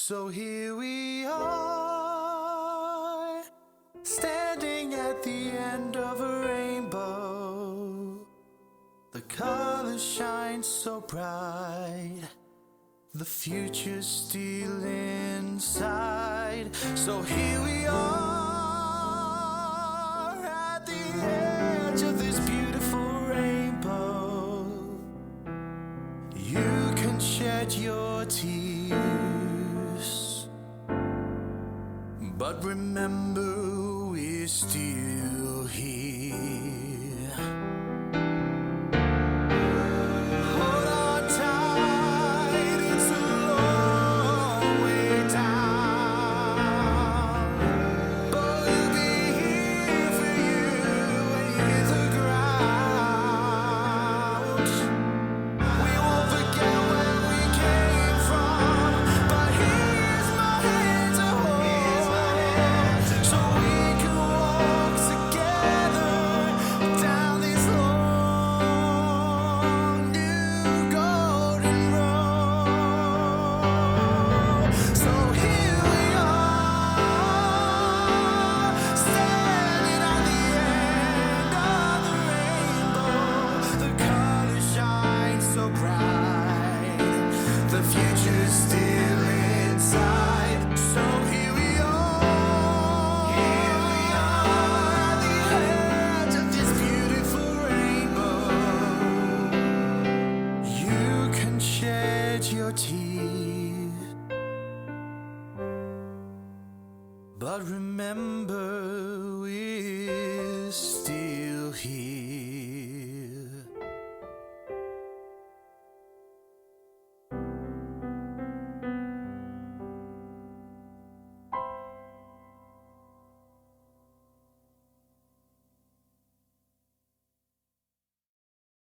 So here we are, standing at the end of a rainbow. The colors shine so bright, the future's still inside. So here we are, at the edge of this beautiful rainbow. You can shed your tears, but remember we're still here. Hold on tight, it's a long way down, but we'll be here for you when you hit the ground. We won't forget where we came from, but here's my hand to hold, so we can walk together down this long new golden road. So here we are, standing at the end of the rainbow. The colors shine so bright, the future's still inside. So here we are, at the edge of this beautiful rainbow. You can shed your tears, but remember